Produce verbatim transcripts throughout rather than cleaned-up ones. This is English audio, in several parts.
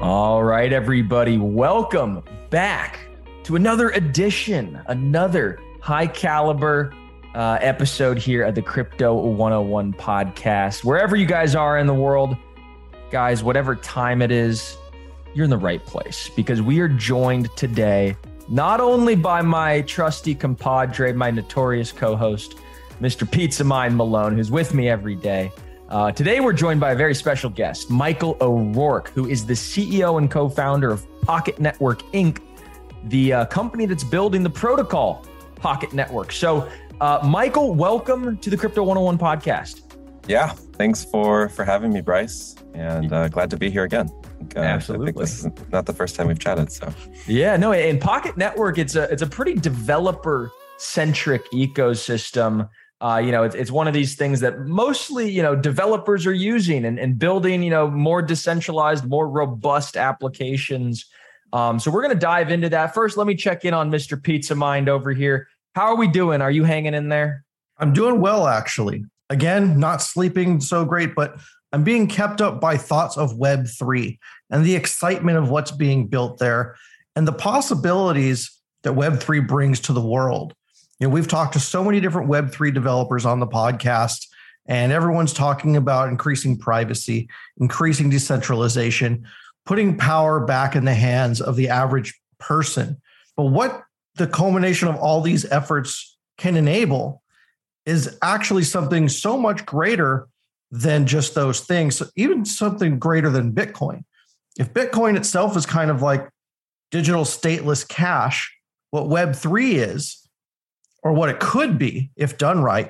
All right, everybody, welcome back to another edition, another high caliber uh, episode here at the Crypto one oh one podcast. Wherever you guys are in the world, guys, whatever time it is, you're in the right place because we are joined today not only by my trusty compadre, my notorious co-host, Mister Pizza Mind Malone, who's with me every day. Uh, today, we're joined by a very special guest, Michael O'Rourke, who is the C E O and co-founder of Pocket Network, Incorporated, the uh, company that's building the protocol Pocket Network. So, uh, Michael, welcome to the Crypto one oh one podcast. Yeah, thanks for for having me, Bryce, and uh, glad to be here again. I think, uh, Absolutely. I think this is not the first time we've chatted. So, yeah, no, in Pocket Network, it's a it's a pretty developer-centric ecosystem. Uh, you know, it's, it's one of these things that mostly, you know, developers are using and, and building, you know, more decentralized, more robust applications. Um, so we're going to dive into that. First, let me check in on Mister Pizza Mind over here. How are we doing? Are you hanging in there? I'm doing well, actually. Again, not sleeping so great, but I'm being kept up by thoughts of Web three and the excitement of what's being built there and the possibilities that Web three brings to the world. You know, we've talked to so many different Web three developers on the podcast, and everyone's talking about increasing privacy, increasing decentralization, putting power back in the hands of the average person. But what the culmination of all these efforts can enable is actually something so much greater than just those things, even something greater than Bitcoin. If Bitcoin itself is kind of like digital stateless cash, what Web three is, or what it could be if done right,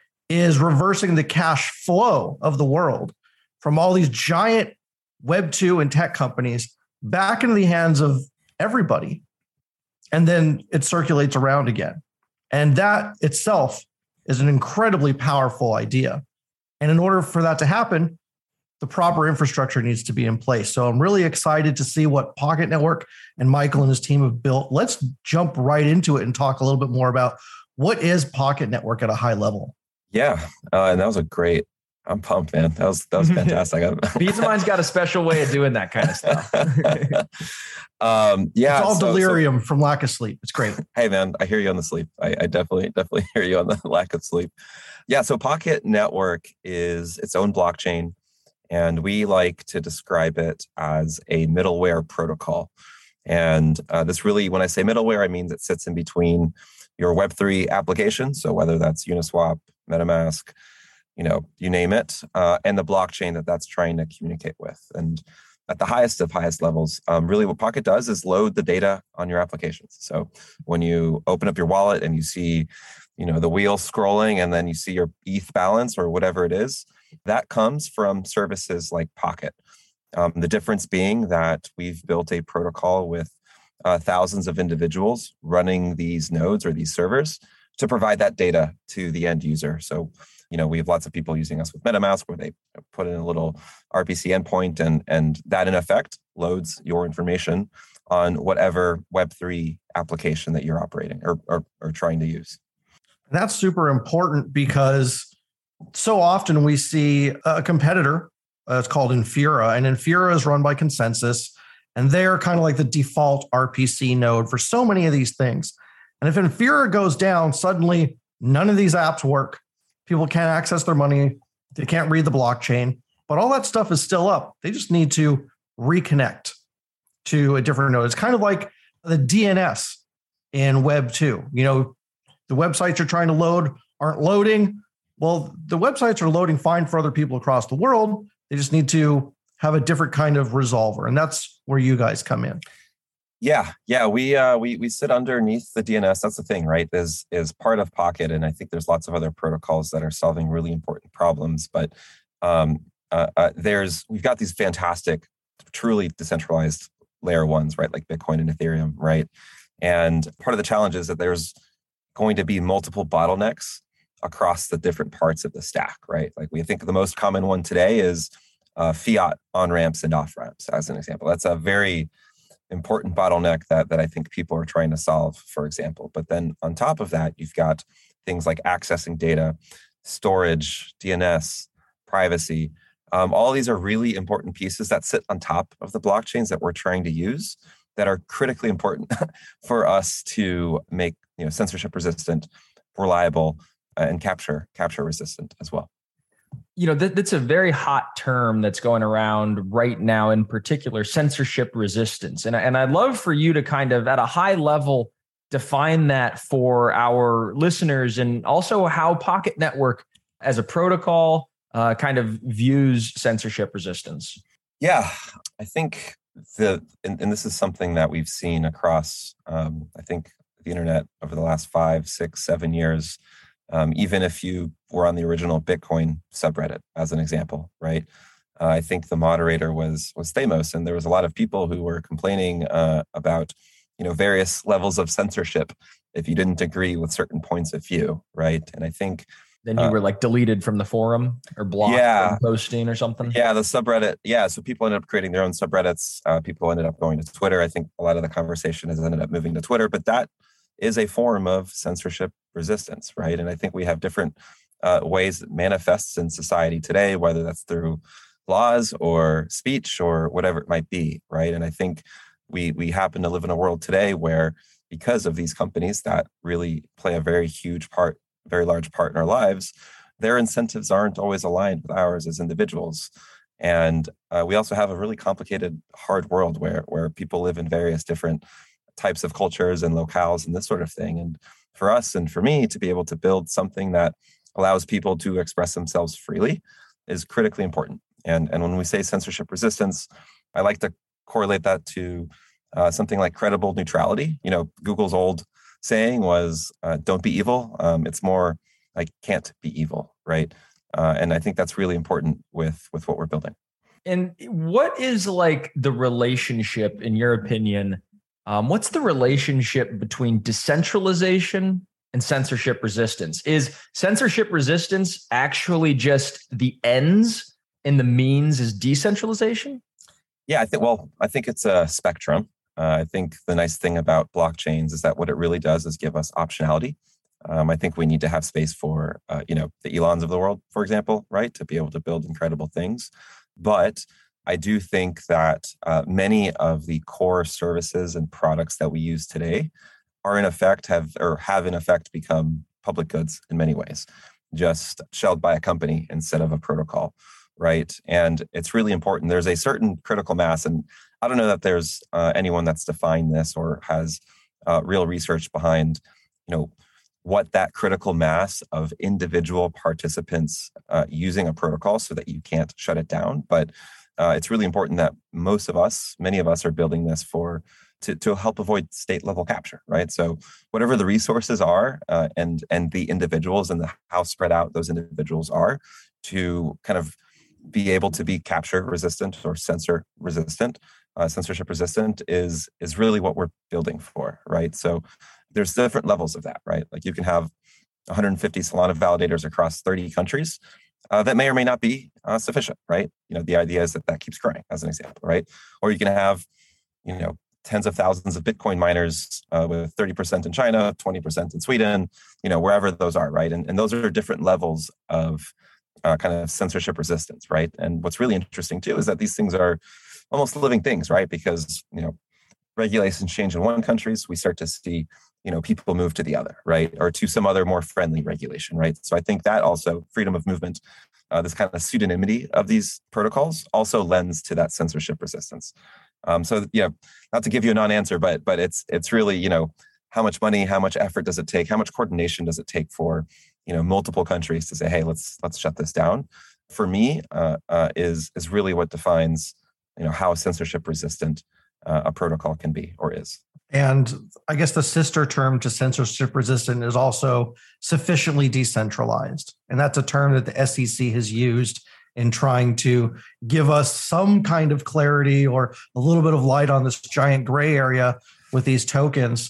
is reversing the cash flow of the world from all these giant Web two and tech companies back into the hands of everybody. And then it circulates around again. And that itself is an incredibly powerful idea. And in order for that to happen, the proper infrastructure needs to be in place. So I'm really excited to see what Pocket Network and Michael and his team have built. Let's jump right into it and talk a little bit more about what is Pocket Network at a high level. Yeah, uh, and that was a great. I'm pumped, man. That was that was fantastic. Pizza Mind's got a special way of doing that kind of stuff. um, yeah, it's all so, delirium so, from lack of sleep. It's great. Hey, man, I hear you on the sleep. I, I definitely definitely hear you on the lack of sleep. Yeah, so Pocket Network is its own blockchain. And we like to describe it as a middleware protocol. And uh, this really, when I say middleware, I mean it sits in between your Web three application. So whether that's Uniswap, MetaMask, you know, you name it, uh, and the blockchain that that's trying to communicate with. And at the highest of highest levels, um, really what Pocket does is load the data on your applications. So when you open up your wallet and you see, you know, the wheel scrolling and then you see your E T H balance or whatever it is, that comes from services like Pocket. Um, the difference being that we've built a protocol with uh, thousands of individuals running these nodes or these servers to provide that data to the end user. So, you know, we have lots of people using us with MetaMask where they put in a little R P C endpoint and, and that in effect loads your information on whatever Web three application that you're operating or, or, or trying to use. That's super important because so often we see a competitor, uh, it's called Infura, and Infura is run by Consensus, and they're kind of like the default R P C node for so many of these things. And if Infura goes down, suddenly none of these apps work. People can't access their money. They can't read the blockchain, but all that stuff is still up. They just need to reconnect to a different node. It's kind of like the D N S in Web two. You know, the websites you're trying to load aren't loading. Well, the websites are loading fine for other people across the world. They just need to have a different kind of resolver. And that's where you guys come in. Yeah, yeah, we uh, we we sit underneath the D N S. That's the thing, right? Is is part of Pocket, and I think there's lots of other protocols that are solving really important problems. But um, uh, uh, there's we've got these fantastic, truly decentralized layer ones, right? Like Bitcoin and Ethereum, right? And part of the challenge is that there's going to be multiple bottlenecks across the different parts of the stack, right? Like we think the most common one today is uh, fiat on ramps and off ramps, as an example. That's a very important bottleneck that, that I think people are trying to solve, for example. But then on top of that, you've got things like accessing data, storage, D N S, privacy, Um, all these are really important pieces that sit on top of the blockchains that we're trying to use that are critically important for us to make, you know, censorship resistant, reliable, uh, and capture capture resistant as well. You know, that, that's a very hot term that's going around right now, in particular, censorship resistance. And, and I'd love for you to kind of, at a high level, define that for our listeners, and also how Pocket Network as a protocol uh, kind of views censorship resistance. Yeah, I think the, and, and this is something that we've seen across, um, I think, the internet over the last five, six, seven years. Um, even if you were on the original Bitcoin subreddit, as an example, right? Uh, I think the moderator was was Thamos, and there was a lot of people who were complaining uh, about, you know, various levels of censorship if you didn't agree with certain points of view, right? And I think then you uh, were like deleted from the forum or blocked yeah, from posting or something. Yeah, the subreddit. Yeah, so people ended up creating their own subreddits. Uh, people ended up going to Twitter. I think a lot of the conversation has ended up moving to Twitter, but that is a form of censorship resistance, right? And I think we have different uh, ways it manifests in society today, whether that's through laws or speech or whatever it might be, right? And I think we we happen to live in a world today where, because of these companies that really play a very huge part, very large part in our lives, their incentives aren't always aligned with ours as individuals. And uh, we also have a really complicated, hard world where where people live in various different types of cultures and locales and this sort of thing. And for us and for me to be able to build something that allows people to express themselves freely is critically important. And, and when we say censorship resistance, I like to correlate that to uh, something like credible neutrality. You know, Google's old saying was, uh, don't be evil. Um, it's more like can't be evil, right? Uh, and I think that's really important with, with what we're building. And what is like the relationship, in your opinion, Um, what's the relationship between decentralization and censorship resistance? Is censorship resistance actually just the ends and the means is decentralization? Yeah, I think, well, I think it's a spectrum. Uh, I think the nice thing about blockchains is that what it really does is give us optionality. Um, I think we need to have space for, uh, you know, the Elons of the world, for example, right, to be able to build incredible things. But I do think that uh, many of the core services and products that we use today are in effect have or have in effect become public goods in many ways, just shelled by a company instead of a protocol, right? And it's really important. There's a certain critical mass, and I don't know that there's uh, anyone that's defined this or has uh, real research behind, you know, what that critical mass of individual participants uh, using a protocol so that you can't shut it down, but Uh, it's really important that most of us, many of us, are building this for to, to help avoid state level capture, right? So whatever the resources are uh, and and the individuals and the, how spread out those individuals are to kind of be able to be capture resistant or censor resistant, uh, censorship resistant is is really what we're building for, right? So there's different levels of that, right? Like you can have one hundred fifty Solana validators across thirty countries. Uh, that may or may not be uh, sufficient, right? You know, the idea is that that keeps growing, as an example, right? Or you can have, you know, tens of thousands of Bitcoin miners uh, with thirty percent in China, twenty percent in Sweden, you know, wherever those are, right? And, and those are different levels of uh, kind of censorship resistance, right? And what's really interesting too is that these things are almost living things, right? Because, you know, regulations change in one country, so we start to see, you know, people move to the other, right? Or to some other more friendly regulation, right? So I think that also freedom of movement, uh, this kind of pseudonymity of these protocols also lends to that censorship resistance. Um, so, you know, not to give you a non-answer, but but it's it's really, you know, how much money, how much effort does it take? How much coordination does it take for, you know, multiple countries to say, hey, let's let's shut this down? For me, uh, uh, is is really what defines, you know, how censorship resistant uh, a protocol can be or is. And I guess the sister term to censorship resistant is also sufficiently decentralized. And that's a term that the S E C has used in trying to give us some kind of clarity or a little bit of light on this giant gray area with these tokens.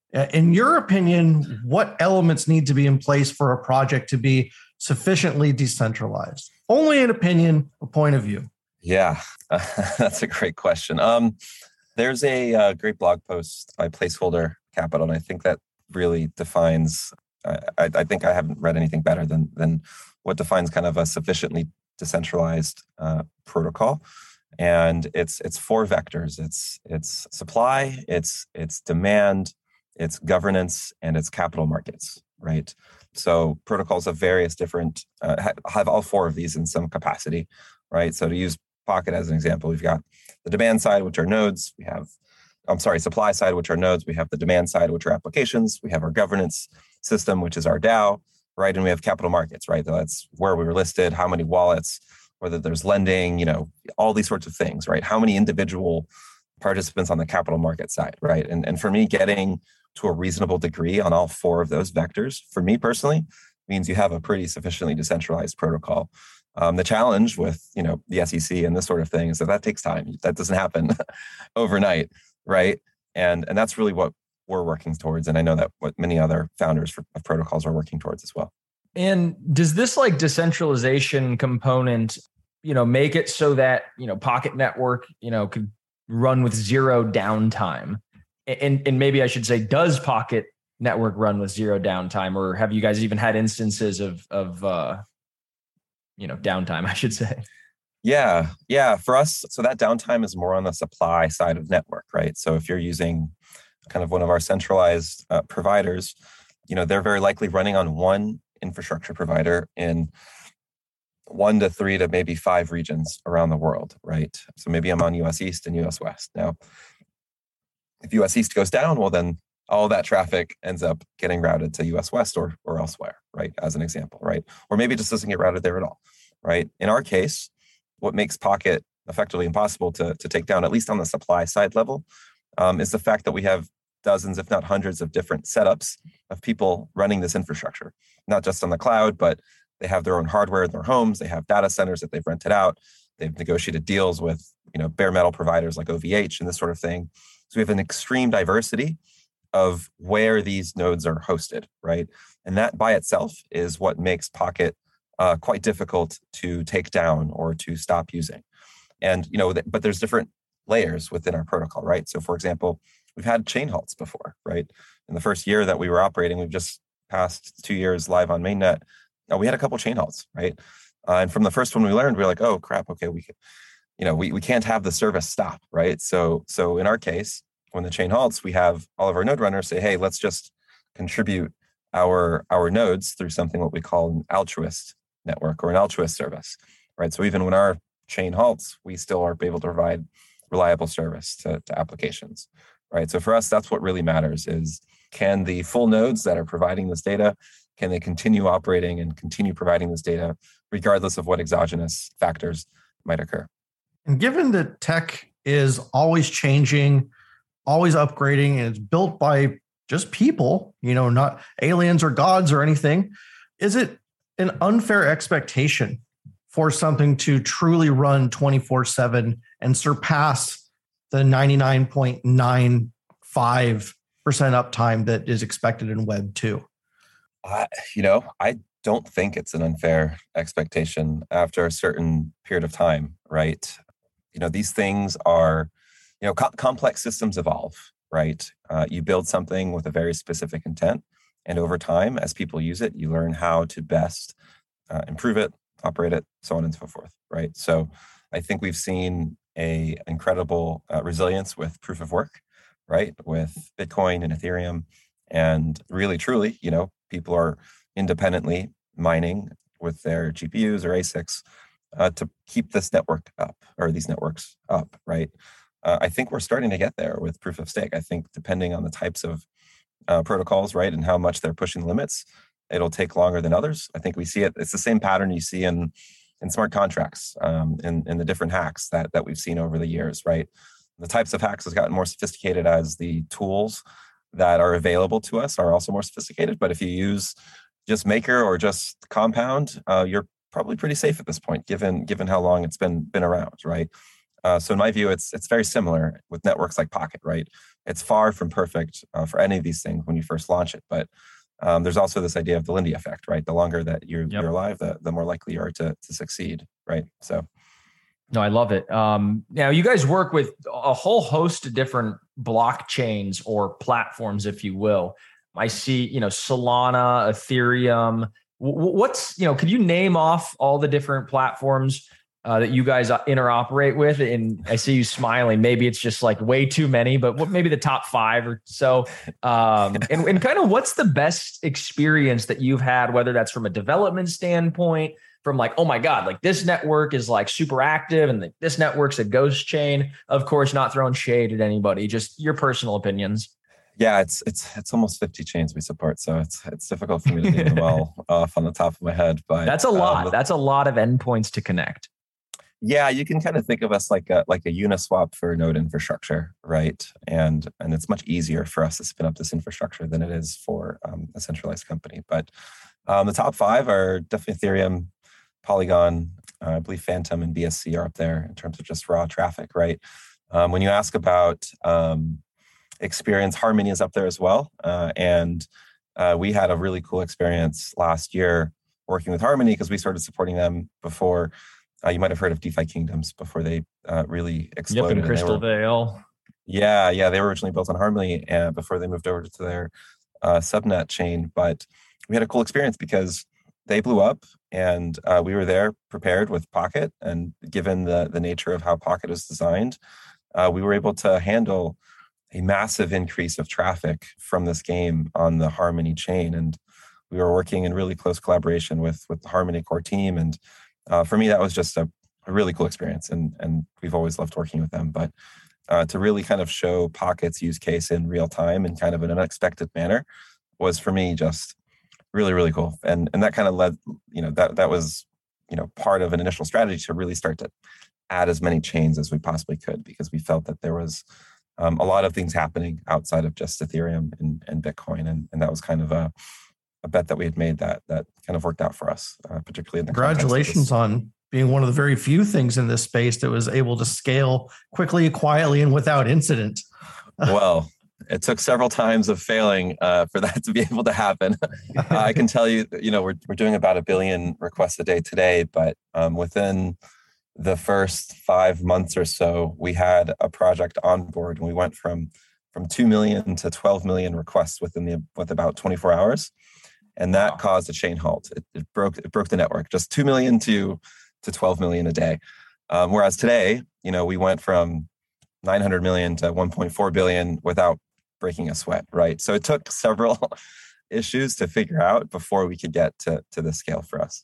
In your opinion, what elements need to be in place for a project to be sufficiently decentralized? Only an opinion, a point of view. Yeah, uh, that's a great question. Um, There's a uh, great blog post by Placeholder Capital, and I think that really defines, uh, I, I think I haven't read anything better than than what defines kind of a sufficiently decentralized uh, protocol. And it's it's four vectors. It's it's supply, it's it's demand, it's governance, and it's capital markets, right? So protocols of various different, uh, have all four of these in some capacity, right? So to use Pocket as an example, we've got the demand side, which are nodes. We have, I'm sorry, supply side, which are nodes. We have the demand side, which are applications. We have our governance system, which is our DAO, right? And we have capital markets, right? That's where we were listed, how many wallets, whether there's lending, you know, all these sorts of things, right? How many individual participants on the capital market side, right? And, and for me, getting to a reasonable degree on all four of those vectors, for me personally, means you have a pretty sufficiently decentralized protocol. Um, the challenge with, you know, the S E C and this sort of thing is that that takes time. That doesn't happen overnight, right? And and that's really what we're working towards. And I know that what many other founders for, of protocols are working towards as well. And does this like decentralization component, you know, make it so that, you know, Pocket Network, you know, could run with zero downtime? And and maybe I should say, does Pocket Network run with zero downtime, or have you guys even had instances of of uh, you know, downtime, I should say? Yeah, yeah. For us, so that downtime is more on the supply side of network, right? So if you're using kind of one of our centralized uh, providers, you know, they're very likely running on one infrastructure provider in one to three to maybe five regions around the world, right? So maybe I'm on U S East and U S West. Now, if U S East goes down, well, then all that traffic ends up getting routed to U S West or or elsewhere, right? As an example, right? Or maybe it just doesn't get routed there at all, right? In our case, what makes Pocket effectively impossible to, to take down, at least on the supply side level, um, is the fact that we have dozens, if not hundreds of different setups of people running this infrastructure, not just on the cloud, but they have their own hardware in their homes. They have data centers that they've rented out. They've negotiated deals with, you know, bare metal providers like O V H and this sort of thing. So we have an extreme diversity of where these nodes are hosted, right? And that by itself is what makes Pocket uh, quite difficult to take down or to stop using. And, you know, but there's different layers within our protocol, right? So for example, we've had chain halts before, right? In the first year that we were operating, we've just passed two years live on mainnet. Now we had a couple chain halts, right? Uh, and from the first one we learned, we were like, oh crap, okay, we can, you know, we, we can't have the service stop, right? So, so in our case, when the chain halts, we have all of our node runners say, hey, let's just contribute our, our nodes through something what we call an altruist network or an altruist service, right? So even when our chain halts, we still are able to provide reliable service to, to applications, right? So for us, that's what really matters is, can the full nodes that are providing this data, can they continue operating and continue providing this data regardless of what exogenous factors might occur? And given that tech is always changing, always upgrading, and it's built by just people, you know, not aliens or gods or anything, is it an unfair expectation for something to truly run twenty-four seven and surpass the ninety-nine point nine five percent uptime that is expected in Web two? Uh, you know, I don't think it's an unfair expectation after a certain period of time, right? You know, these things are, you know, co- complex systems evolve, right? Uh, you build something with a very specific intent. And over time, as people use it, you learn how to best uh, improve it, operate it, so on and so forth, right? So I think we've seen a incredible uh, resilience with proof of work, right? With Bitcoin and Ethereum. And really, truly, you know, people are independently mining with their G P Us or A SICs uh, to keep this network up or these networks up, right? Uh, I think we're starting to get there with proof of stake. I think depending on the types of uh, protocols, right, and how much they're pushing the limits, it'll take longer than others. I think we see it. It's the same pattern you see in in smart contracts, um, in in the different hacks that that we've seen over the years, right? The types of hacks has gotten more sophisticated as the tools that are available to us are also more sophisticated. But if you use just Maker or just Compound, uh, you're probably pretty safe at this point, given given how long it's been been around, right? Uh, so in my view, it's it's very similar with networks like Pocket, right? It's far from perfect uh, for any of these things when you first launch it, but um, there's also this idea of the Lindy effect, right? The longer that you're, yep. you're alive, the, the more likely you are to to succeed, right? So, no, I love it. Um, now, you guys work with a whole host of different blockchains or platforms, if you will. I see, you know, Solana, Ethereum, What's, you know, could you name off all the different platforms uh, that you guys interoperate with? And I see you smiling. Maybe it's just like way too many, but what, maybe the top five or so. Um, and, and kind of what's the best experience that you've had, whether that's from a development standpoint, from like, oh my God, like this network is like super active and the, this network's a ghost chain. Of course, not throwing shade at anybody, just your personal opinions. Yeah, it's it's it's almost fifty chains we support, so it's it's difficult for me to name them all off on the top of my head. But that's a lot. Um, that's a lot of endpoints to connect. Yeah, you can kind of think of us like a like a Uniswap for node infrastructure, right? And and it's much easier for us to spin up this infrastructure than it is for um, a centralized company. But um, the top five are definitely Ethereum, Polygon, uh, I believe Phantom and B S C are up there in terms of just raw traffic, right? Um, when you ask about um, experience, Harmony is up there as well. Uh, and uh, we had a really cool experience last year working with Harmony because we started supporting them before. Uh, you might have heard of DeFi Kingdoms before they uh, really exploded. Yep, in Crystal were, Vale. Yeah, yeah. They were originally built on Harmony uh, before they moved over to their uh, subnet chain. But we had a cool experience because they blew up and uh, we were there prepared with Pocket. And given the, the nature of how Pocket is designed, uh, we were able to handle a massive increase of traffic from this game on the Harmony chain. And we were working in really close collaboration with, with the Harmony core team. And uh, for me, that was just a, a really cool experience. And, and we've always loved working with them. But uh, to really kind of show Pocket's use case in real time in kind of an unexpected manner was for me just really, really cool. And, and that kind of led, you know, that, that was, you know, part of an initial strategy to really start to add as many chains as we possibly could, because we felt that there was Um, a lot of things happening outside of just Ethereum and, and Bitcoin. And, and that was kind of a, a bet that we had made that that kind of worked out for us, uh, particularly in the Congratulations on being one of the very few things in this space that was able to scale quickly, quietly, and without incident. Well, it took several times of failing uh, for that to be able to happen. uh, I can tell you, you know, we're, we're doing about a billion requests a day today, but um, within the first five months or so, we had a project on board, and we went from from two million to twelve million requests within the with about twenty-four hours, and that wow. caused a chain halt. It, it broke it broke the network. Just two million to to twelve million a day. Um, whereas today, you know, we went from nine hundred million to one point four billion without breaking a sweat. Right. So it took several issues to figure out before we could get to to this scale for us.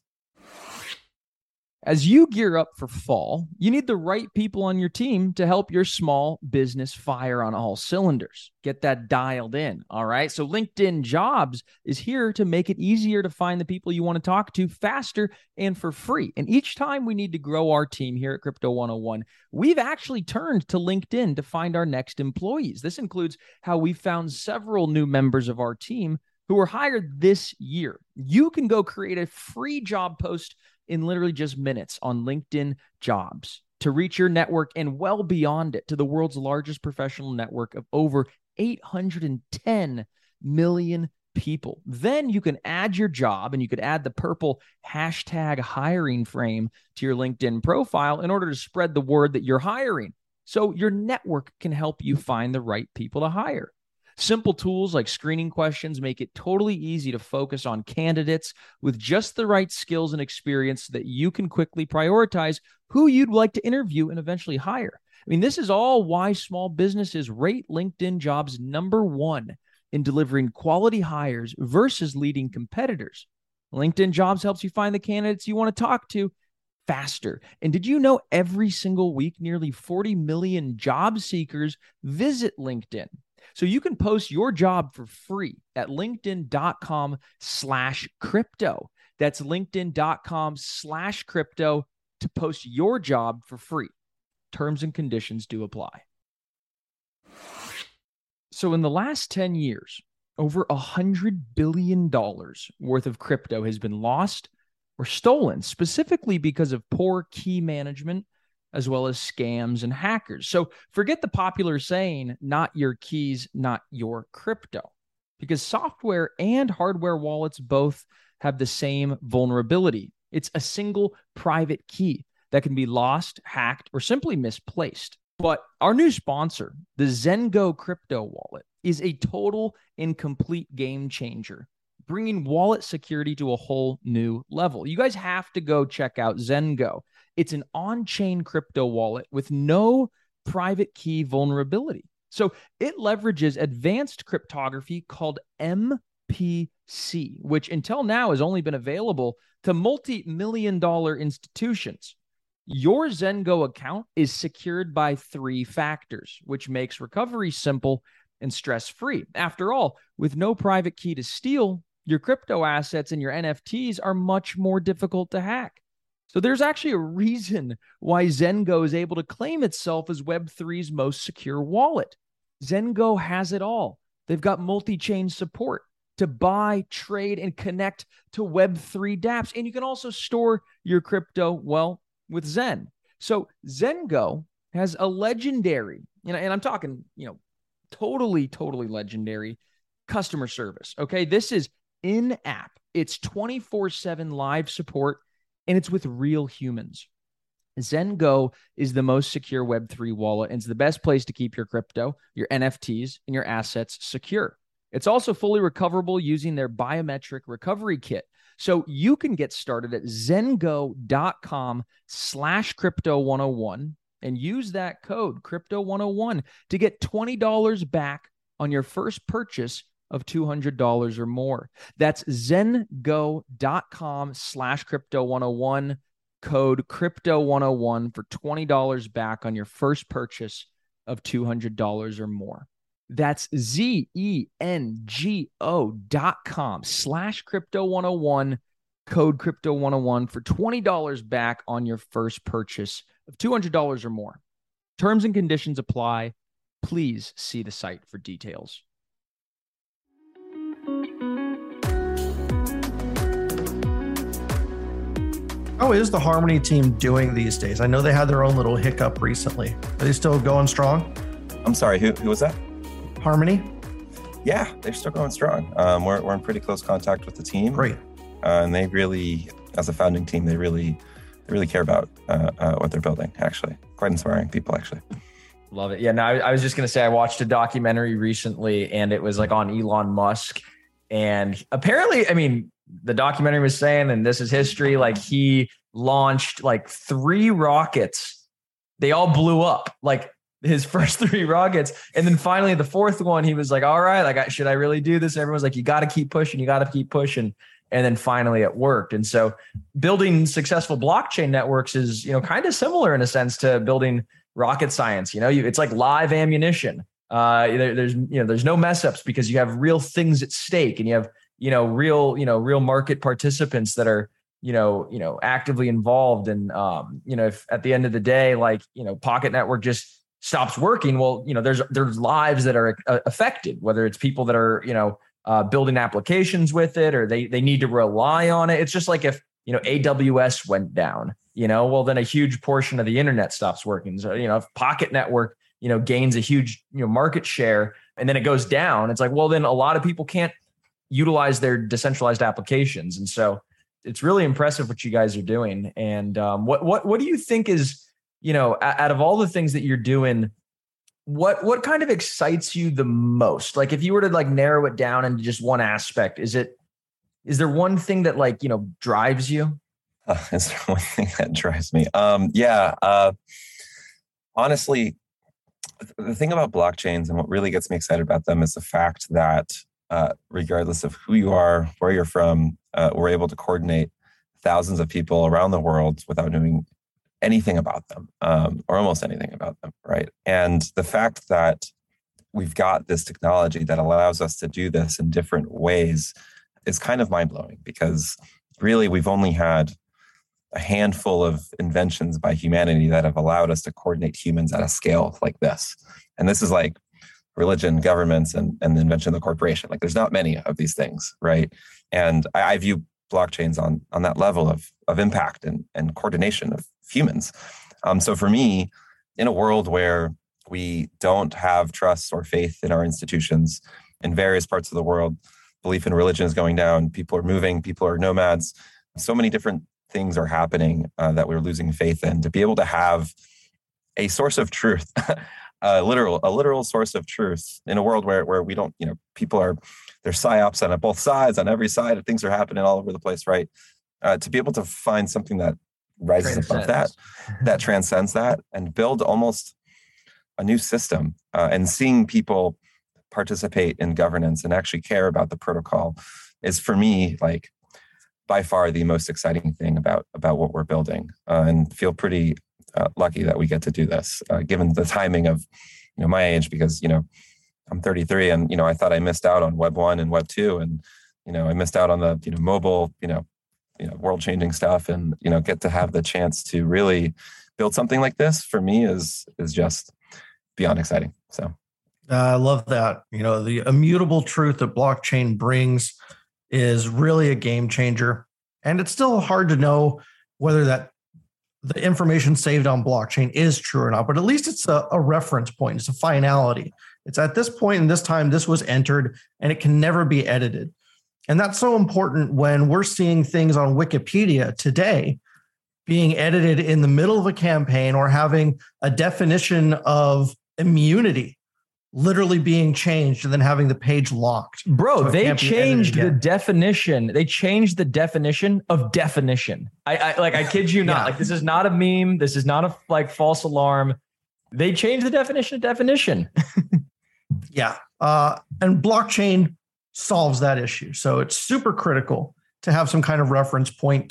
As you gear up for fall, you need the right people on your team to help your small business fire on all cylinders. Get that dialed in, all right? So LinkedIn Jobs is here to make it easier to find the people you want to talk to faster and for free. And each time we need to grow our team here at Crypto one oh one, we've actually turned to LinkedIn to find our next employees. This includes how we found several new members of our team who were hired this year. You can go create a free job post in literally just minutes on LinkedIn Jobs to reach your network and well beyond it to the world's largest professional network of over eight hundred ten million people. Then you can add your job, and you could add the purple hashtag hiring frame to your LinkedIn profile in order to spread the word that you're hiring, so your network can help you find the right people to hire. Simple tools like screening questions make it totally easy to focus on candidates with just the right skills and experience so that you can quickly prioritize who you'd like to interview and eventually hire. I mean, this is all why small businesses rate LinkedIn Jobs number one in delivering quality hires versus leading competitors. LinkedIn Jobs helps you find the candidates you want to talk to faster. And did you know every single week, nearly forty million job seekers visit LinkedIn? So you can post your job for free at linkedin.com slash crypto. That's linkedin.com slash crypto to post your job for free. Terms and conditions do apply. So in the last ten years, over one hundred billion dollars worth of crypto has been lost or stolen, specifically because of poor key management, as well as scams and hackers. So forget the popular saying, not your keys, not your crypto, because software and hardware wallets both have the same vulnerability. It's a single private key that can be lost, hacked, or simply misplaced. But our new sponsor, the Zengo crypto wallet, is a total and complete game changer. bringing wallet security to a whole new level. You guys have to go check out Zengo. It's an on-chain crypto wallet with no private key vulnerability. So it leverages advanced cryptography called M P C, which until now has only been available to multi-million dollar institutions. Your Zengo account is secured by three factors, which makes recovery simple and stress-free. After all, with no private key to steal, your crypto assets and your N F Ts are much more difficult to hack. So there's actually a reason why Zengo is able to claim itself as Web three's most secure wallet. Zengo has it all. They've got multi-chain support to buy, trade, and connect to Web three dApps. And you can also store your crypto, well, with Zen. So Zengo has a legendary, you know, and I'm talking, you know, totally, totally legendary customer service. Okay. This is in-app. It's twenty-four seven live support, and it's with real humans. Zengo is the most secure Web three wallet, and it's the best place to keep your crypto, your N F Ts, and your assets secure. It's also fully recoverable using their biometric recovery kit. So you can get started at zengo.com slash crypto 101 and use that code crypto one oh one to get twenty dollars back on your first purchase of two hundred dollars or more. That's zengo.com slash crypto 101, code crypto one oh one for twenty dollars back on your first purchase of two hundred dollars or more. That's Z-E-N-G-O dot com slash crypto 101, code crypto one oh one for twenty dollars back on your first purchase of two hundred dollars or more. Terms and conditions apply. Please see the site for details. How is the Harmony team doing these days? I know they had their own little hiccup recently. Are they still going strong? I'm sorry, who, who was that? Harmony? Yeah, they're still going strong. Um, we're, we're in pretty close contact with the team. Great. Uh, and they really, as a founding team, they really, they really care about uh, uh, what they're building, actually. Quite inspiring people, actually. Love it. Yeah, no, I, I was just going to say, I watched a documentary recently, and it was like on Elon Musk. And apparently, I mean, the documentary was saying, and this is history, like he launched like three rockets. They all blew up, like his first three rockets. And then finally the fourth one, he was like, all right, like, I, should I really do this? Everyone's like, you got to keep pushing. You got to keep pushing. And then finally it worked. And so building successful blockchain networks is, you know, kind of similar in a sense to building rocket science. You know, you, it's like live ammunition. Uh, there, there's, you know, there's no mess ups because you have real things at stake, and you have, you know, real, you know, real market participants that are, you know, you know, actively involved. And, um, you know, if at the end of the day, like, you know, Pocket Network just stops working, well, you know, there's, there's lives that are uh, affected, whether it's people that are, you know, uh, building applications with it, or they, they need to rely on it. It's just like if, you know, A W S went down, you know, well, then a huge portion of the internet stops working. So, you know, if Pocket Network, you know, gains a huge, you know, market share and then it goes down, it's like, well, then a lot of people can't utilize their decentralized applications. And so it's really impressive what you guys are doing. And um, what, what, what do you think is, you know, out of all the things that you're doing, what, what kind of excites you the most? Like if you were to like narrow it down into just one aspect, is it, is there one thing that like, you know, drives you? Uh, is there one thing that drives me? Um, yeah. Uh, honestly, the thing about blockchains and what really gets me excited about them is the fact that uh, regardless of who you are, where you're from, uh, we're able to coordinate thousands of people around the world without knowing anything about them, um, or almost anything about them, right? And the fact that we've got this technology that allows us to do this in different ways is kind of mind-blowing, because really we've only had a handful of inventions by humanity that have allowed us to coordinate humans at a scale like this. And this is like religion, governments, and, and the invention of the corporation. Like there's not many of these things, right? And I, I view blockchains on, on that level of, of impact and, and coordination of humans. Um, so for me, in a world where we don't have trust or faith in our institutions in various parts of the world, belief in religion is going down, people are moving, people are nomads, so many different things are happening uh, that we're losing faith in. To be able to have a source of truth, a literal, a literal source of truth in a world where where we don't, you know, people are, there's psyops on both sides, on every side, things are happening all over the place, right? Uh, to be able to find something that rises Transcends. above that, that transcends that, and build almost a new system, uh, and seeing people participate in governance and actually care about the protocol is, for me, like by far the most exciting thing about about what we're building, uh, and feel pretty uh, lucky that we get to do this, uh, given the timing of, you know, my age, because, you know, I'm thirty-three, and, you know, I thought I missed out on Web one and Web two, and, you know, I missed out on the, you know, mobile, you know, you know, world changing stuff, and, you know, get to have the chance to really build something like this, for me, is is just beyond exciting. So Uh, I love that. You know, the immutable truth that blockchain brings is really a game changer. And it's still hard to know whether that the information saved on blockchain is true or not, but at least it's a, a reference point. It's a finality. It's at this point in this time, this was entered, and it can never be edited. And that's so important when we're seeing things on Wikipedia today being edited in the middle of a campaign, or having a definition of immunity literally being changed and then having the page locked. Bro, So it they can't be changed the edited again. definition. They changed the definition of definition. I, I like, I kid you not. Yeah. Like, this is not a meme. This is not a like false alarm. They changed the definition of definition. Yeah. Uh, and blockchain solves that issue. So it's super critical to have some kind of reference point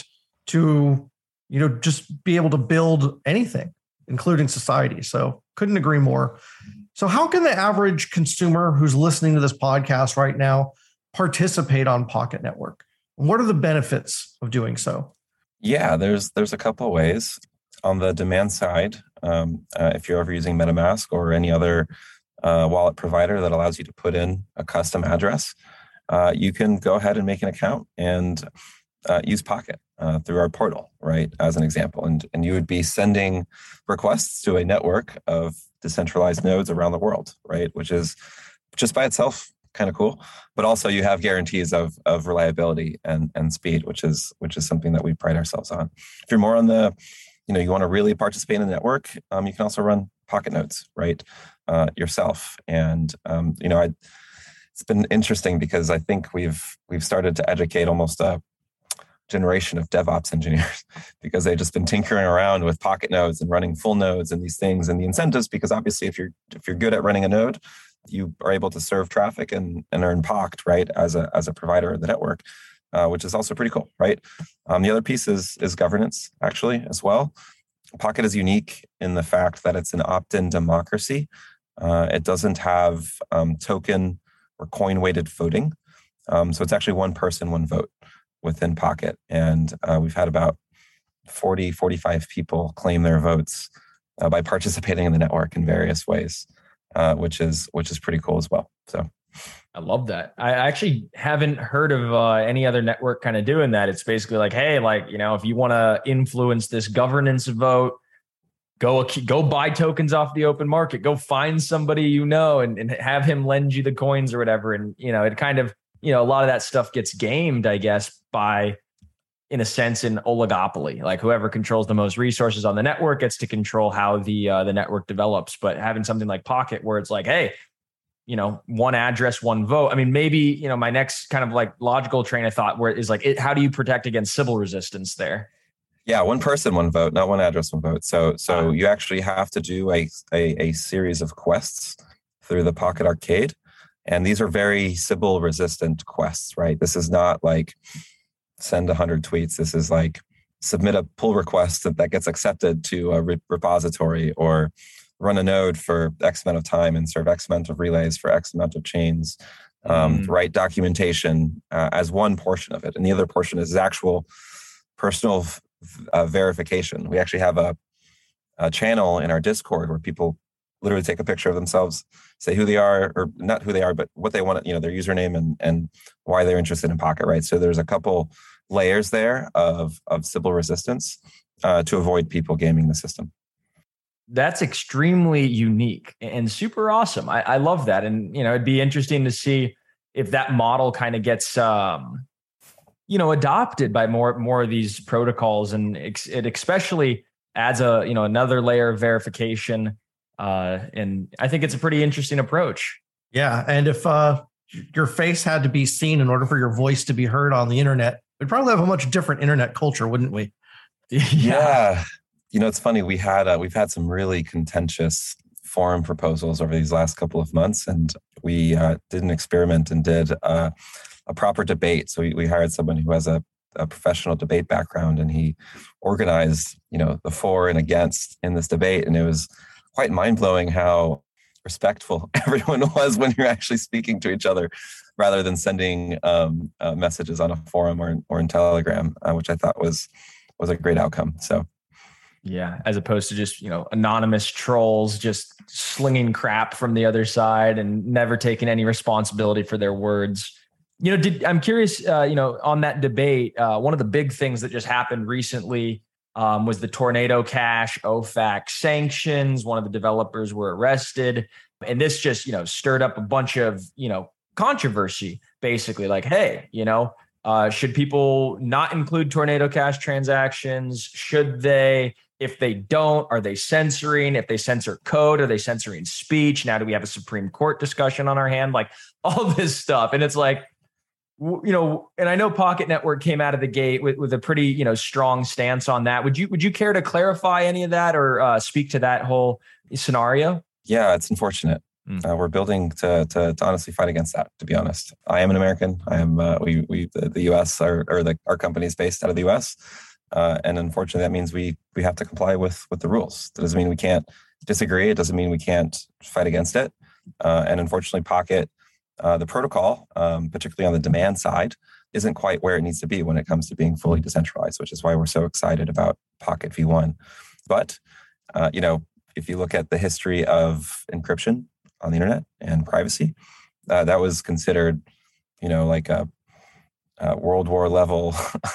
to, you know, just be able to build anything, including society. So couldn't agree more. So how can the average consumer who's listening to this podcast right now participate on Pocket Network? And what are the benefits of doing so? yeah, there's there's a couple of ways. On the demand side, um, uh, if you're ever using MetaMask or any other uh, wallet provider that allows you to put in a custom address, uh, you can go ahead and make an account and uh, use Pocket uh, through our portal, right? As an example, and and you would be sending requests to a network of decentralized nodes around the world, right? Which is just by itself kind of cool, but also you have guarantees of of reliability and and speed, which is which is something that we pride ourselves on. If you're more on the, you know, you want to really participate in the network, um, you can also run Pocket nodes, right, uh, yourself. And um, you know, I, it's been interesting because I think we've we've started to educate almost a generation of DevOps engineers because they've just been tinkering around with Pocket nodes and running full nodes and these things and the incentives. Because obviously, if you're if you're good at running a node, you are able to serve traffic and, and earn P O C T, right, as a as a provider of the network, uh, which is also pretty cool, right? Um, the other piece is is governance, actually, as well. Pocket is unique in the fact that it's an opt-in democracy. Uh, it doesn't have um, token or coin-weighted voting. Um, so it's actually one person, one vote within Pocket. And uh, we've had about forty, forty-five people claim their votes uh, by participating in the network in various ways, uh, which is which is pretty cool as well. So I love that. I actually haven't heard of uh, any other network kind of doing that. It's basically like, hey, like, you know, if you want to influence this governance vote, go go buy tokens off the open market. Go find somebody you know and, and have him lend you the coins or whatever. And, you know, it kind of, you know, a lot of that stuff gets gamed, I guess, by, in a sense, an oligopoly. Like whoever controls the most resources on the network gets to control how the uh, the network develops. But having something like Pocket where it's like, hey, you know, one address, one vote. I mean, maybe, you know, my next kind of like logical train of thought where is like, it, how do you protect against Sybil resistance there? Yeah, one person, one vote, not one address, one vote. So, so you actually have to do a, a a series of quests through the Pocket Arcade, and these are very Sybil resistant quests, right? This is not like send a hundred tweets. This is like submit a pull request that, that gets accepted to a re- repository, or run a node for X amount of time and serve X amount of relays for X amount of chains. Um, mm. Write documentation uh, as one portion of it, and the other portion is actual personal Uh, verification. We actually have a, a channel in our Discord where people literally take a picture of themselves, say who they are, or not who they are, but what they want, you know, their username and and why they're interested in Pocket, right? So there's a couple layers there of of Sybil resistance uh, to avoid people gaming the system. That's extremely unique and super awesome. I, I love that, and you know, it'd be interesting to see if that model kind of gets um, you know, adopted by more more of these protocols, and ex- it especially adds a you know another layer of verification. Uh, and I think it's a pretty interesting approach. Yeah, and if uh, your face had to be seen in order for your voice to be heard on the internet, we'd probably have a much different internet culture, wouldn't we? Yeah. yeah. You know, it's funny. We had, uh, we've had some really contentious forum proposals over these last couple of months, and we uh, did an experiment and did uh, a proper debate. So we, we hired someone who has a, a professional debate background, and he organized, you know, the for and against in this debate. And it was quite mind-blowing how respectful everyone was when you're actually speaking to each other, rather than sending um, uh, messages on a forum or, or in Telegram, uh, which I thought was was a great outcome. So. Yeah, as opposed to just, you know, anonymous trolls just slinging crap from the other side and never taking any responsibility for their words. You know, did, I'm curious, uh, you know, on that debate, uh, one of the big things that just happened recently um, was the Tornado Cash O FAC sanctions. One of the developers were arrested. And this just, you know, stirred up a bunch of, you know, controversy, basically like, hey, you know, uh, should people not include Tornado Cash transactions? Should they? If they don't, are they censoring? If they censor code, are they censoring speech? Now, do we have a Supreme Court discussion on our hand? Like all this stuff. And it's like, you know, and I know Pocket Network came out of the gate with, with a pretty, you know, strong stance on that. Would you, would you care to clarify any of that or uh, speak to that whole scenario? Yeah, it's unfortunate. Mm. Uh, we're building to, to to honestly fight against that, to be honest. I am an American. I am, uh, we, we, the, the U S, our, or the, our company is based out of the U S. Uh, and unfortunately, that means we we have to comply with with the rules. That doesn't mean we can't disagree. It doesn't mean we can't fight against it. Uh, and unfortunately, Pocket, uh, the protocol, um, particularly on the demand side, isn't quite where it needs to be when it comes to being fully decentralized, which is why we're so excited about Pocket V one. But, uh, you know, if you look at the history of encryption on the internet and privacy, uh, that was considered, you know, like a, a World War level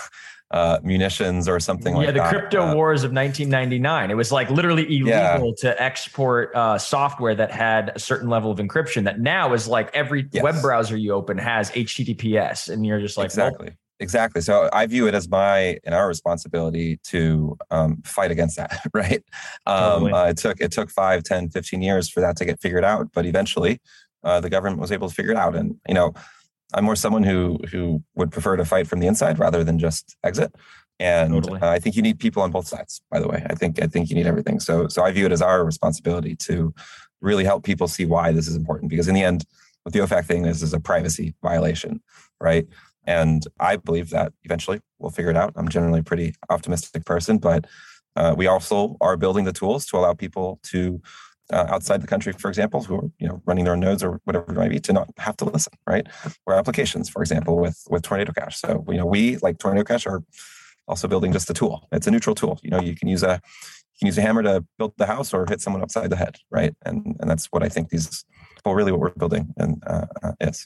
Uh, munitions or something yeah, like that. Yeah, the crypto uh, wars of nineteen ninety-nine. It was like literally illegal yeah. to export uh, software that had a certain level of encryption that now is like every yes. web browser you open has H T T P S. And you're just like, exactly. Well, Exactly. So I view it as my and our responsibility to um, fight against that, right? Um, totally. uh, it took it took five, ten, fifteen years for that to get figured out. But eventually uh, the government was able to figure it out. And, you know, I'm more someone who who would prefer to fight from the inside rather than just exit. And totally. uh, I think you need people on both sides, by the way. I think I think you need everything. So so I view it as our responsibility to really help people see why this is important. Because in the end, what the O FAC thing is, is a privacy violation, right? And I believe that eventually we'll figure it out. I'm generally a pretty optimistic person, but uh, we also are building the tools to allow people to Uh, outside the country, for example, who are you know running their own nodes or whatever it might be, to not have to listen, right? Or applications, for example, with with Tornado Cash. So you know we like Tornado Cash are also building just a tool. It's a neutral tool. You know you can use a you can use a hammer to build the house or hit someone upside the head, right? And and that's what I think these well really what we're building and uh, uh, is.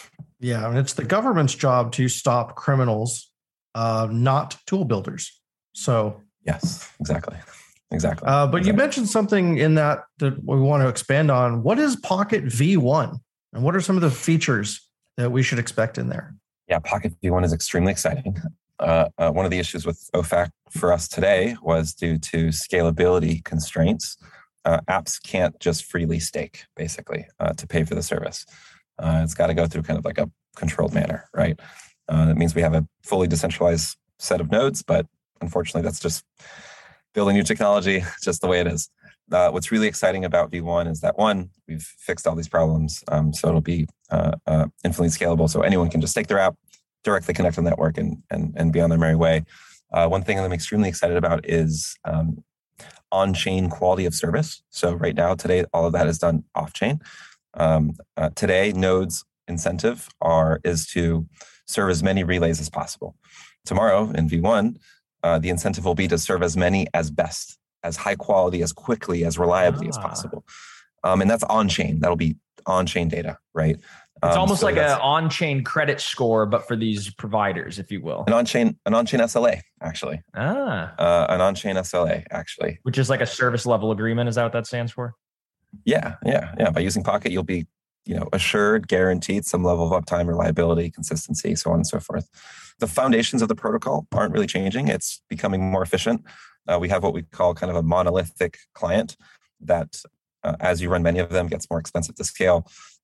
Yeah, and it's the government's job to stop criminals, uh, not tool builders. So yes, exactly. Exactly. Uh, but exactly. you mentioned something in that that we want to expand on. What is Pocket V one? And what are some of the features that we should expect in there? Yeah, Pocket V one is extremely exciting. Uh, uh, one of the issues with O FAC for us today was due to scalability constraints. Uh, apps can't just freely stake, basically, uh, to pay for the service. Uh, it's got to go through kind of like a controlled manner, right? Uh, that means we have a fully decentralized set of nodes, but unfortunately, that's just building new technology, just the way it is. Uh, what's really exciting about V one is that, one, we've fixed all these problems, um, so it'll be uh, uh, infinitely scalable, so anyone can just take their app, directly connect to the network, and and and be on their merry way. Uh, one thing that I'm extremely excited about is um, on-chain quality of service. So right now, today, all of that is done off-chain. Um, uh, today, nodes' incentive are is to serve as many relays as possible. Tomorrow, in V one, Uh, the incentive will be to serve as many as best, as high quality, as quickly, as reliably ah. as possible. Um, and that's on-chain. That'll be on-chain data, right? It's um, almost so like an on-chain credit score, but for these providers, if you will. An on-chain, an on-chain S L A, actually. Ah. Uh, an on-chain S L A, actually. Which is like a service level agreement. Is that what that stands for? Yeah, yeah, yeah. By using Pocket, you'll be, you know, assured, guaranteed some level of uptime, reliability, consistency, so on and so forth. The foundations of the protocol aren't really changing. It's becoming more efficient. Uh, we have what we call kind of a monolithic client that, uh, as you run many of them, gets more expensive to scale.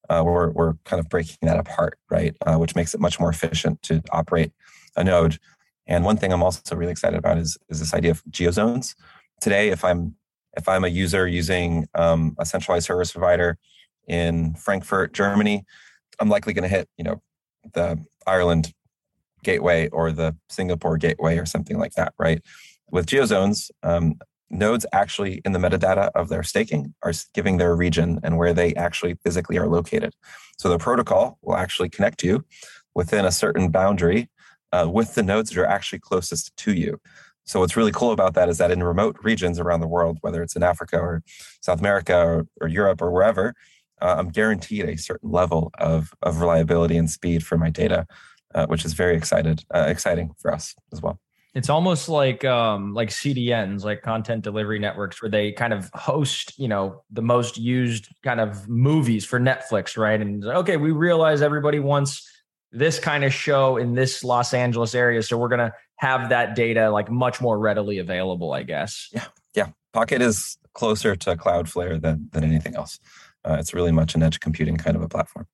uh, we're, we're kind of breaking that apart, right? Uh, which makes it much more efficient to operate a node. And one thing I'm also really excited about is, is this idea of geozones. Today, if I'm if I'm a user using um, a centralized service provider in Frankfurt, Germany, I'm likely going to hit, you know, the Ireland gateway or the Singapore gateway or something like that, right? With geozones, um, nodes actually in the metadata of their staking are giving their region and where they actually physically are located. So the protocol will actually connect you within a certain boundary uh, with the nodes that are actually closest to you. So what's really cool about that is that in remote regions around the world, whether it's in Africa or South America or, or Europe or wherever, uh, I'm guaranteed a certain level of, of reliability and speed for my data, uh, which is very excited, uh, exciting for us as well. It's almost like um, like C D Ns, like content delivery networks, where they kind of host, you know, the most used kind of movies for Netflix, right? And okay, we realize everybody wants this kind of show in this Los Angeles area, so we're gonna have that data like much more readily available, I guess. Yeah, yeah. Pocket is closer to Cloudflare than than anything else. Uh, it's really much an edge computing kind of a platform.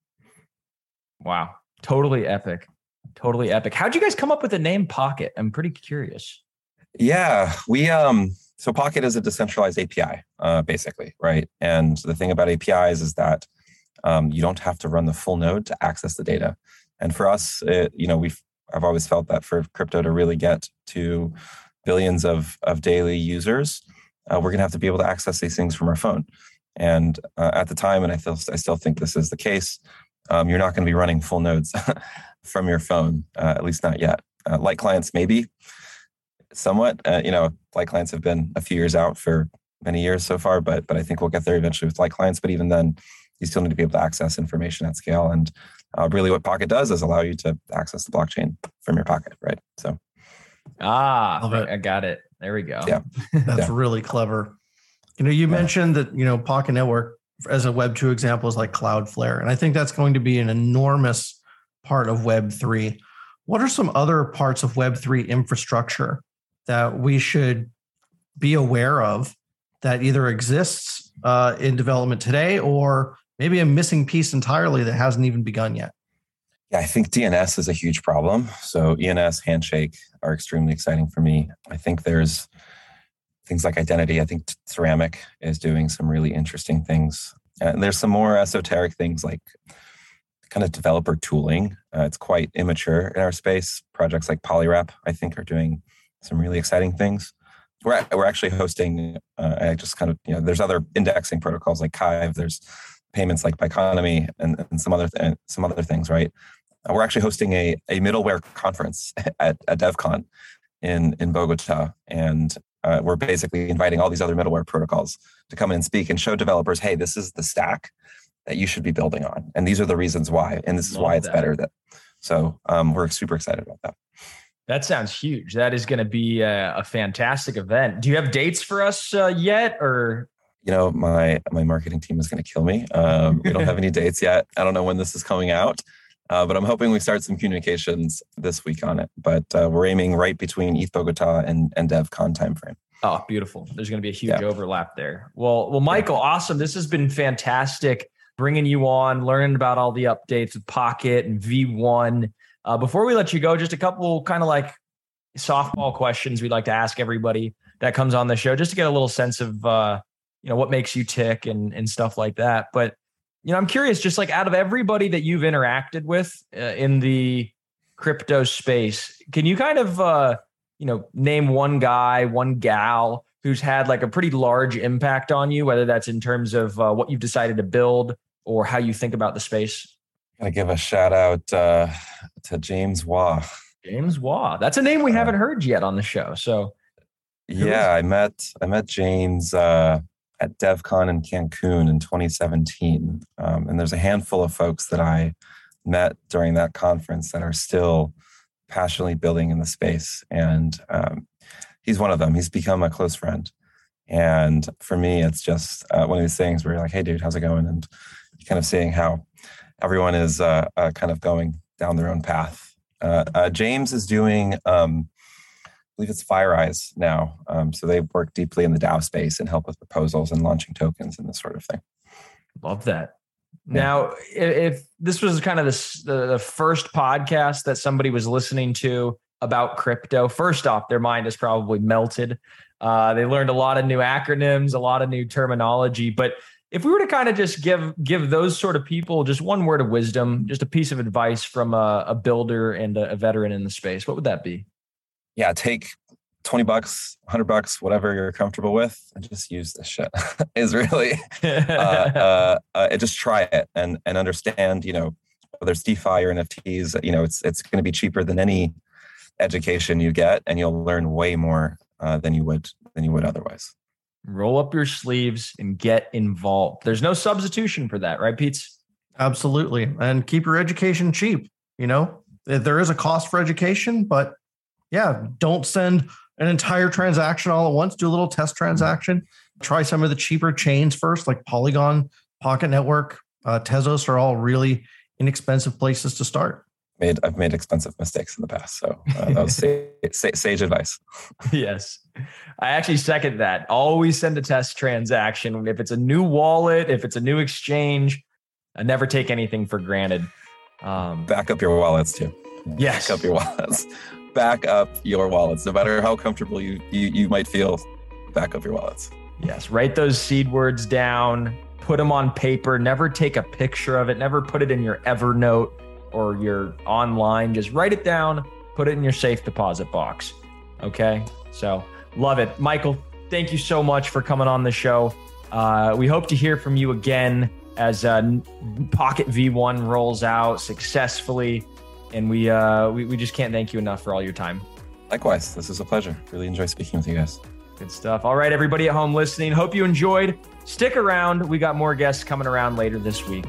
Wow, totally epic. Totally epic. How'd you guys come up with the name Pocket? I'm pretty curious. Yeah, we um so Pocket is a decentralized A P I, uh, basically, right? And the thing about A P Is is that um, you don't have to run the full node to access the data. And for us, it, you know, we've I've always felt that for crypto to really get to billions of of daily users, uh, we're going to have to be able to access these things from our phone. And uh, at the time, and I feel I still think this is the case, um, you're not going to be running full nodes from your phone, uh, at least not yet. Uh, light clients, maybe somewhat. Uh, you know, light clients have been a few years out for many years so far, but but I think we'll get there eventually with light clients. But even then, you still need to be able to access information at scale. And uh, really, what Pocket does is allow you to access the blockchain from your pocket, right? So, ah, I got it. There we go. Yeah, that's yeah. really clever. You know, you yeah. mentioned that, you know, Pocket Network as a Web two example is like Cloudflare. And I think that's going to be an enormous part of Web three. What are some other parts of Web three infrastructure that we should be aware of that either exists uh, in development today or maybe a missing piece entirely that hasn't even begun yet? Yeah, I think D N S is a huge problem. So E N S, Handshake are extremely exciting for me. I think there's things like identity. I think Ceramic is doing some really interesting things. And there's some more esoteric things like kind of developer tooling. Uh, it's quite immature in our space. Projects like Polywrap, I think, are doing some really exciting things. We're we're actually hosting. Uh, I just kind of you know, there's other indexing protocols like Kive. There's payments like Biconomy and, and some other th- some other things, right? Uh, we're actually hosting a a middleware conference at, at DevCon in in Bogota, and uh, we're basically inviting all these other middleware protocols to come in and speak and show developers, hey, this is the stack that you should be building on, and these are the reasons why, and this is Love why it's that. better. That so um, we're super excited about that. That sounds huge. That is going to be a, a fantastic event. Do you have dates for us uh, yet, or? You know, my my marketing team is going to kill me. Um, we don't have any dates yet. I don't know when this is coming out, uh, but I'm hoping we start some communications this week on it. But uh, we're aiming right between E T H Bogota and, and DevCon timeframe. Oh, beautiful. There's going to be a huge yeah. overlap there. Well, well, Michael, yeah. awesome. This has been fantastic bringing you on, learning about all the updates with Pocket and V one. Uh, before we let you go, just a couple kind of like softball questions we'd like to ask everybody that comes on the show, just to get a little sense of, uh, you know, what makes you tick and, and stuff like that. But, you know, I'm curious, just like out of everybody that you've interacted with uh, in the crypto space, can you kind of, uh, you know, name one guy, one gal who's had like a pretty large impact on you, whether that's in terms of uh, what you've decided to build or how you think about the space? Gotta give a shout out uh, to James Waugh. James Waugh. That's a name we uh, haven't heard yet on the show. So, yeah, I met I met James uh, at DevCon in Cancun in twenty seventeen, um, and there's a handful of folks that I met during that conference that are still passionately building in the space, and um, he's one of them. He's become a close friend, and for me, it's just uh, one of these things where you're like, "Hey, dude, how's it going?" And kind of seeing how everyone is uh, uh, kind of going down their own path. Uh, uh, James is doing, um, I believe it's FireEyes now. Um, so they work deeply in the DAO space and help with proposals and launching tokens and this sort of thing. Love that. Now, if this was kind of the, the first podcast that somebody was listening to about crypto, first off, their mind is probably melted. Uh, they learned a lot of new acronyms, a lot of new terminology. But if we were to kind of just give give those sort of people just one word of wisdom, just a piece of advice from a, a builder and a, a veteran in the space, what would that be? Yeah, take twenty bucks, one hundred bucks, whatever you're comfortable with, and just use this shit. Is really, uh, uh, uh, just try it and and understand, you know, whether it's DeFi or N F Ts, you know, it's it's going to be cheaper than any education you get, and you'll learn way more uh, than you would than you would otherwise. Roll up your sleeves and get involved. There's no substitution for that, right, Pete? Absolutely. And keep your education cheap. You know, there is a cost for education, but yeah, don't send an entire transaction all at once. Do a little test transaction. Try some of the cheaper chains first, like Polygon, Pocket Network, uh, Tezos are all really inexpensive places to start. Made I've made expensive mistakes in the past, so uh, that was sage, sage advice. Yes, I actually second that. Always send a test transaction. If it's a new wallet, if it's a new exchange, I never take anything for granted. Um, Back up your wallets too. Yes, back up your wallets. Back up your wallets. No matter how comfortable you you, you might feel, back up your wallets. Yes, write those seed words down. Put them on paper. Never take a picture of it. Never put it in your Evernote or your online. Just write it down, put it in your safe deposit box. Okay. So love it. Michael, thank you so much for coming on the show. Uh, we hope to hear from you again as uh, Pocket V one rolls out successfully. And we, uh, we, we just can't thank you enough for all your time. Likewise. This is a pleasure. Really enjoy speaking with you guys. Good stuff. All right, everybody at home listening, hope you enjoyed. Stick around. We got more guests coming around later this week.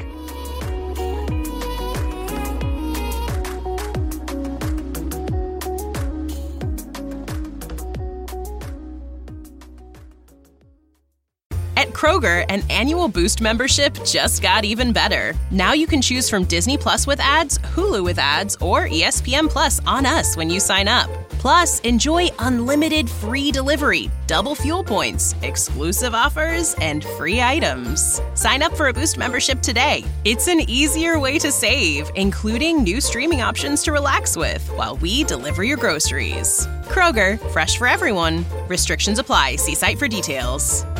At Kroger, an annual Boost membership just got even better. Now you can choose from Disney Plus with ads, Hulu with ads, or E S P N Plus on us when you sign up. Plus, enjoy unlimited free delivery, double fuel points, exclusive offers, and free items. Sign up for a Boost membership today. It's an easier way to save, including new streaming options to relax with while we deliver your groceries. Kroger, fresh for everyone. Restrictions apply. See site for details.